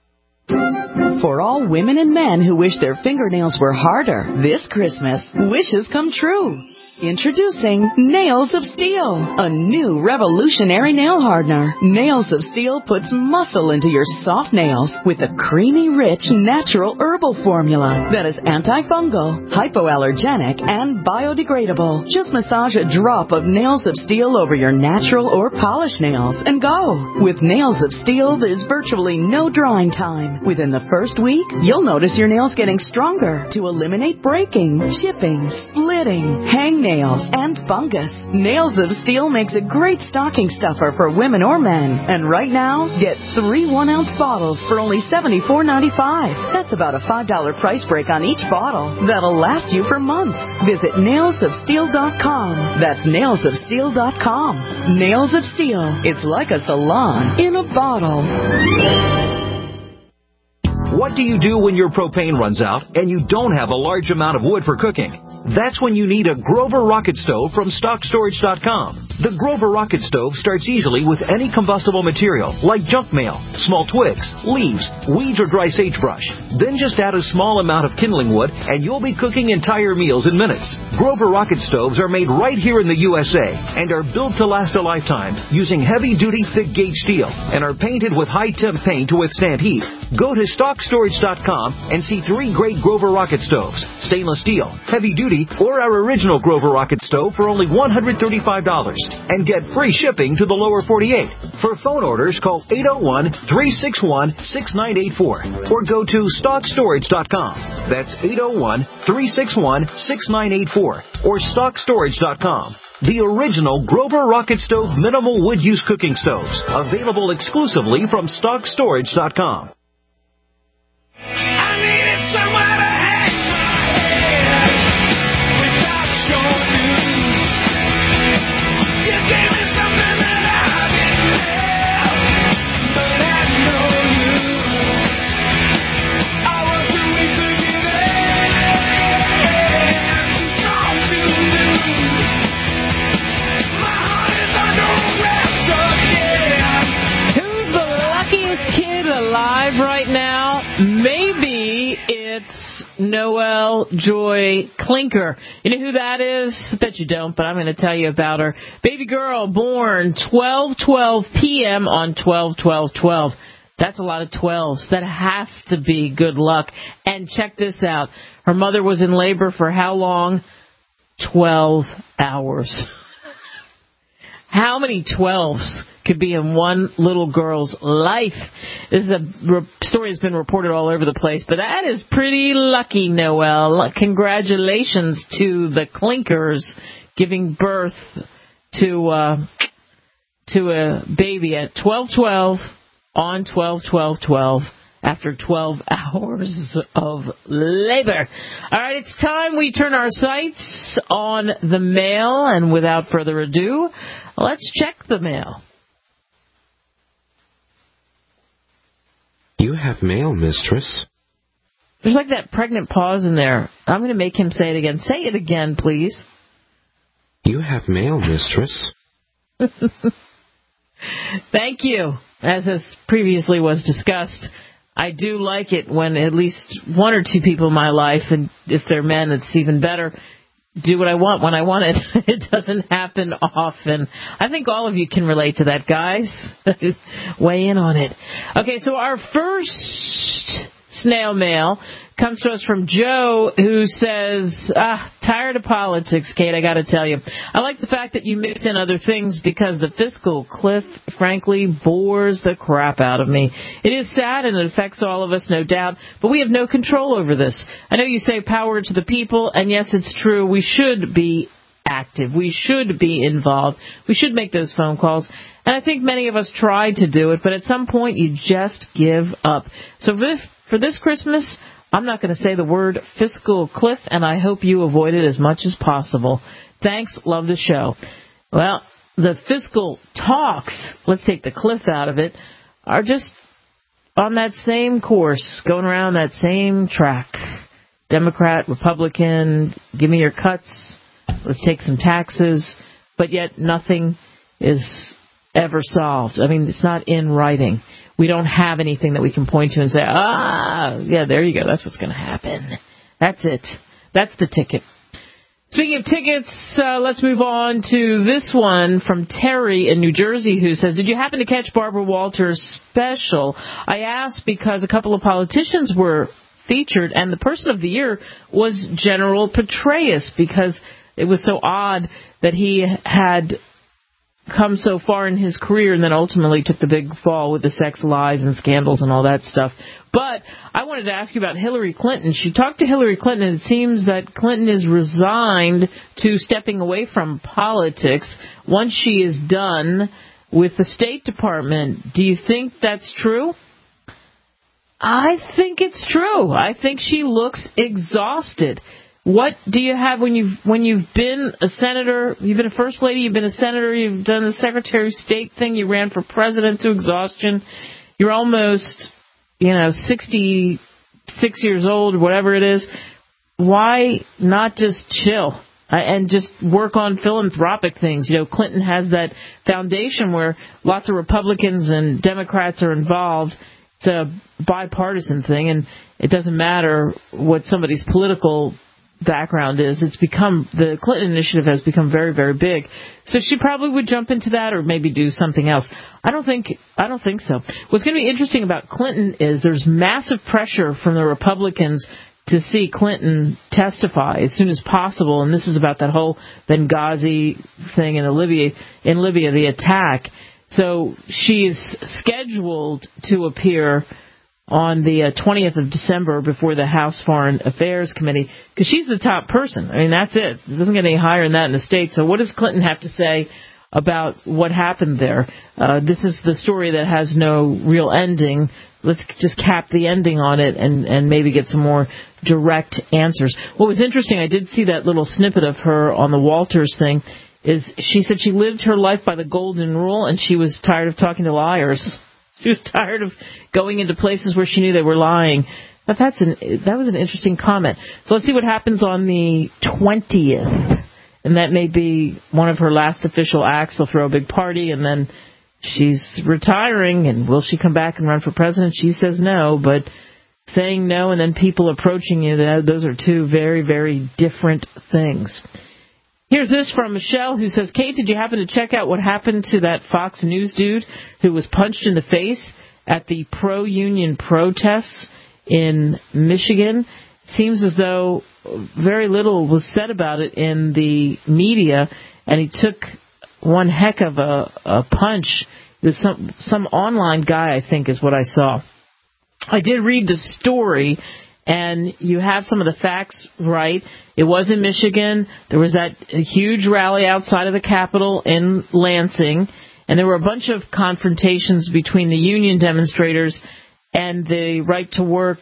For all women and men who wish their fingernails were harder this Christmas, wishes come true. Introducing Nails of Steel, a new revolutionary nail hardener. Nails of Steel puts muscle into your soft nails with a creamy, rich, natural herbal formula that is antifungal, hypoallergenic, and biodegradable. Just massage a drop of Nails of Steel over your natural or polished nails and go. With Nails of Steel, there's virtually no drying time. Within the first week, you'll notice your nails getting stronger to eliminate breaking, chipping, splitting, hangnails, and fungus. Nails of Steel makes a great stocking stuffer for women or men. And right now, get three one-ounce bottles for only seventy-four ninety-five. That's about a five dollars price break on each bottle. That'll last you for months. Visit nails of steel dot com. That's nails of steel dot com. Nails of Steel. It's like a salon in a bottle. What do you do when your propane runs out and you don't have a large amount of wood for cooking? That's when you need a Grover Rocket Stove from stock storage dot com. The Grover Rocket Stove starts easily with any combustible material, like junk mail, small twigs, leaves, weeds, or dry sagebrush. Then just add a small amount of kindling wood, and you'll be cooking entire meals in minutes. Grover Rocket Stoves are made right here in the U S A and are built to last a lifetime using heavy-duty, thick-gauge steel and are painted with high-temp paint to withstand heat. Go to stock storage dot com and see three great Grover Rocket Stoves, stainless steel, heavy-duty, or our original Grover Rocket Stove for only one hundred thirty-five dollars. And get free shipping to the lower forty-eight. For phone orders, call eight oh one, three six one, six nine eight four or go to stock storage dot com. That's eight oh one, three six one, six nine eight four or stock storage dot com. The original Grover Rocket Stove minimal wood use cooking stoves, available exclusively from stock storage dot com. I needed somewhere to hang my head without your news. You gave me something that I didn't have, but had no use. I was too weak to give in, too strong to lose. My heart is under arrest again. Who's the luckiest kid alive right now? Maybe it's Noelle Joy Klinker. You know who that is? I bet you don't, but I'm going to tell you about her. Baby girl born twelve twelve p.m. on twelve twelve twelve. That's a lot of twelves. That has to be good luck. And check this out. Her mother was in labor for how long? twelve hours. How many twelves could be in one little girl's life? This is a re- story that's been reported all over the place, but that is pretty lucky, Noelle. Congratulations to the Klinkers giving birth to uh, to a baby at twelve twelve on twelve twelve twelve after twelve hours of labor. All right, it's time we turn our sights on the mail, and without further ado, let's check the mail. You have mail, mistress. There's like that pregnant pause in there. I'm going to make him say it again. Say it again, please. You have mail, mistress. Thank you. As this previously was discussed, I do like it when at least one or two people in my life, and if they're men, it's even better, do what I want when I want it. It doesn't happen often. I think all of you can relate to that, guys. Weigh in on it. Okay, so our first snail mail comes to us from Joe, who says, ah, tired of politics, Kate, I got to tell you. I like the fact that you mix in other things because the fiscal cliff, frankly, bores the crap out of me. It is sad and it affects all of us, no doubt, but we have no control over this. I know you say power to the people, and yes, it's true, we should be active. We should be involved. We should make those phone calls. And I think many of us tried to do it, but at some point you just give up. So if, for this Christmas, I'm not going to say the word fiscal cliff, and I hope you avoid it as much as possible. Thanks. Love the show. Well, the fiscal talks, let's take the cliff out of it, are just on that same course, going around that same track. Democrat, Republican, give me your cuts, let's take some taxes, but yet nothing is ever solved. I mean, it's not in writing. We don't have anything that we can point to and say, ah, yeah, there you go. That's what's going to happen. That's it. That's the ticket. Speaking of tickets, uh, let's move on to this one from Terry in New Jersey, who says, did you happen to catch Barbara Walters' special? I asked because a couple of politicians were featured, and the person of the year was General Petraeus, because it was so odd that he had come so far in his career and then ultimately took the big fall with the sex lies and scandals and all that stuff. But I wanted to ask you about Hillary Clinton. She talked to Hillary Clinton, and it seems that Clinton is resigned to stepping away from politics once she is done with the State Department. Do you think that's true? I think it's true. I think she looks exhausted. What do you have when you've, when you've been a senator, you've been a first lady, you've been a senator, you've done the Secretary of State thing, you ran for president to exhaustion, you're almost, you know, sixty-six years old, or whatever it is. Why not just chill and just work on philanthropic things? You know, Clinton has that foundation where lots of Republicans and Democrats are involved. It's a bipartisan thing, and it doesn't matter what somebody's political background is. It's become, the Clinton initiative has become very, very big. So she probably would jump into that or maybe do something else. I don't think, I don't think so. What's going to be interesting about Clinton is there's massive pressure from the Republicans to see Clinton testify as soon as possible. And this is about that whole Benghazi thing in Libya, in Libya, the attack. So she is scheduled to appear on the uh, twentieth of December before the House Foreign Affairs Committee, because she's the top person. I mean, that's it. It doesn't get any higher than that in the States. So what does Clinton have to say about what happened there? Uh, this is the story that has no real ending. Let's just cap the ending on it and, and maybe get some more direct answers. What was interesting, I did see that little snippet of her on the Walters thing, is she said she lived her life by the golden rule, and she was tired of talking to liars. She was tired of going into places where she knew they were lying. But that's an, that was an interesting comment. So let's see what happens on the twentieth. And that may be one of her last official acts. They'll throw a big party, and then she's retiring. And will she come back and run for president? She says no. But saying no and then people approaching you, those are two very, very different things. Here's this from Michelle, who says, Kate, did you happen to check out what happened to that Fox News dude who was punched in the face at the pro-union protests in Michigan? It seems as though very little was said about it in the media, and he took one heck of a, a punch. There's some, some online guy, I think, is what I saw. I did read the story, and you have some of the facts right. It was in Michigan. There was that huge rally outside of the Capitol in Lansing, and there were a bunch of confrontations between the union demonstrators and the right-to-work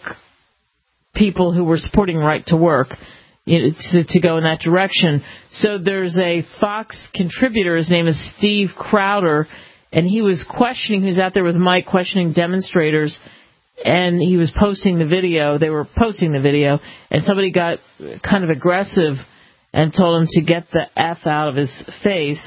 people who were supporting right-to-work, you know, to, to go in that direction. So there's a Fox contributor, his name is Steve Crowder, and he was questioning, he was out there with Mike questioning demonstrators, and he was posting the video. They were posting the video, and somebody got kind of aggressive and told him to get the F out of his face.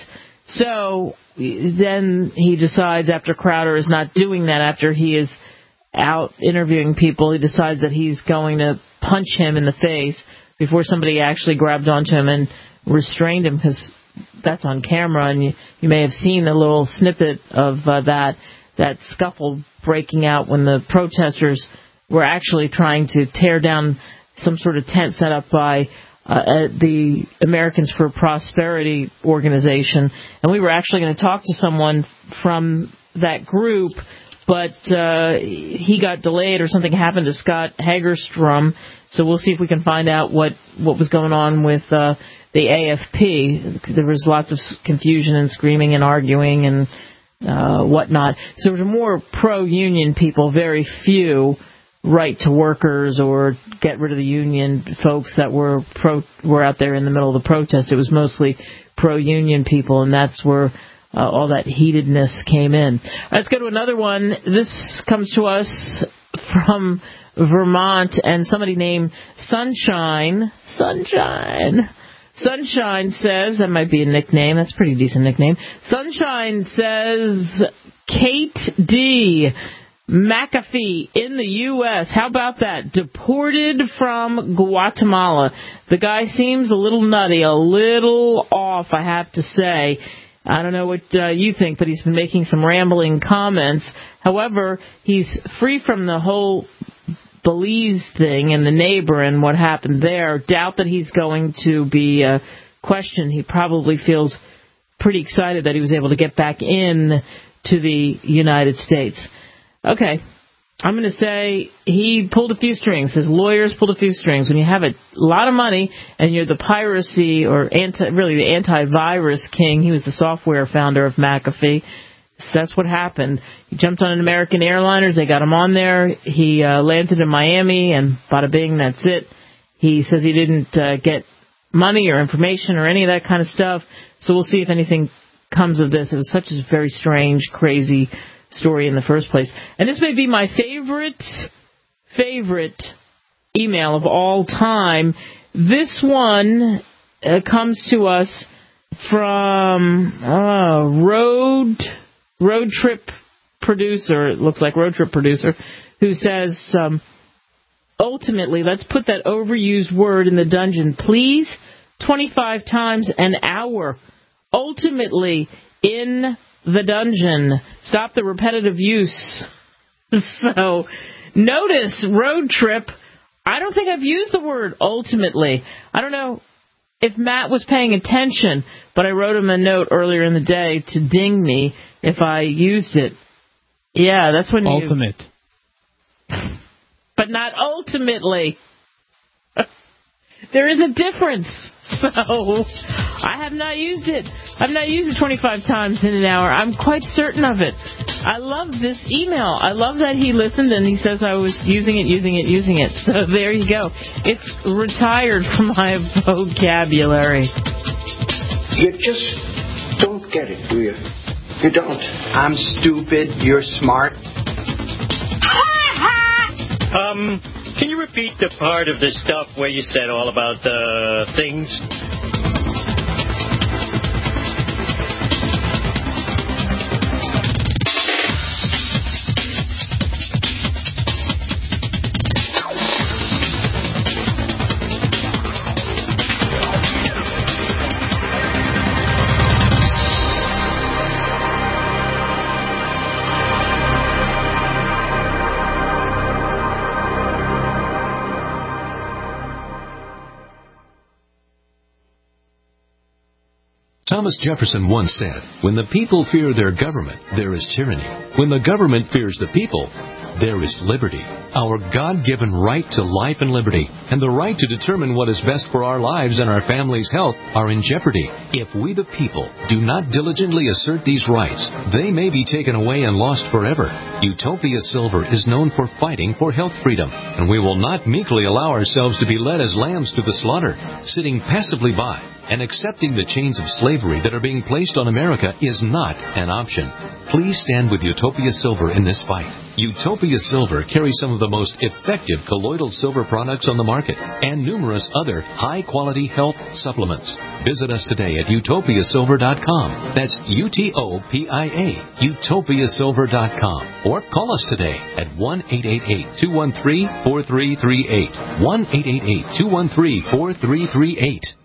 So then he decides, after Crowder is not doing that, after he is out interviewing people, he decides that he's going to punch him in the face before somebody actually grabbed onto him and restrained him, because that's on camera, and you, you may have seen a little snippet of uh, that that scuffle breaking out when the protesters were actually trying to tear down some sort of tent set up by uh, uh, the Americans for Prosperity organization. And we were actually going to talk to someone from that group, but uh, he got delayed or something happened to Scott Hagerstrom, so we'll see if we can find out what, what was going on with uh, the A F P. There was lots of confusion and screaming and arguing and uh, whatnot. So there were more pro-union people, very few right-to-workers or get rid of the union folks that were pro were out there in the middle of the protest. It was mostly pro-union people, and that's where uh, all that heatedness came in. Let's go to another one. This comes to us from Vermont, and somebody named Sunshine. Sunshine. Sunshine says, that might be a nickname, that's a pretty decent nickname. Sunshine says, Kate D. McAfee in the U S How about that? Deported from Guatemala. The guy seems a little nutty, a little off, I have to say. I don't know what uh, you think, but he's been making some rambling comments. However, he's free from the whole Belize thing and the neighbor and what happened there. Doubt that he's going to be uh, questioned. He probably feels pretty excited that he was able to get back in to the United States. Okay, I'm going to say he pulled a few strings. His lawyers pulled a few strings. When you have a lot of money and you're the piracy or anti, really the antivirus king, he was the software founder of McAfee. So that's what happened. He jumped on an American Airliners. They got him on there. He uh, landed in Miami, and bada bing, that's it. He says he didn't uh, get money or information or any of that kind of stuff. So we'll see if anything comes of this. It was such a very strange, crazy story in the first place. And this may be my favorite, favorite email of all time. This one uh, comes to us from uh, Road Road Trip Producer, it looks like Road Trip Producer, who says, um, ultimately, let's put that overused word in the dungeon, please, twenty-five times an hour. Ultimately, in the dungeon. Stop the repetitive use. So, notice, Road Trip, I don't think I've used the word ultimately. I don't know if Matt was paying attention, but I wrote him a note earlier in the day to ding me if I used it. Yeah, that's when you... Ultimate. But not ultimately. There is a difference. So, I have not used it. I've not used it twenty-five times in an hour. I'm quite certain of it. I love this email. I love that he listened and he says I was using it, using it, using it. So there you go. It's retired from my vocabulary. You just don't get it, do you? You don't. I'm stupid. You're smart. Um, can you repeat the part of the stuff where you said all about the uh, things? Thomas Jefferson once said, when the people fear their government, there is tyranny. When the government fears the people, there is liberty. Our God-given right to life and liberty, and the right to determine what is best for our lives and our family's health are in jeopardy. If we the people do not diligently assert these rights, they may be taken away and lost forever. Utopia Silver is known for fighting for health freedom, and we will not meekly allow ourselves to be led as lambs to the slaughter, sitting passively by. And accepting the chains of slavery that are being placed on America is not an option. Please stand with Utopia Silver in this fight. Utopia Silver carries some of the most effective colloidal silver products on the market and numerous other high-quality health supplements. Visit us today at utopia silver dot com. That's U T O P I A, utopia silver dot com. Or call us today at one eight eight eight, two one three, four three three eight, one eight eight eight, two one three, four three three eight.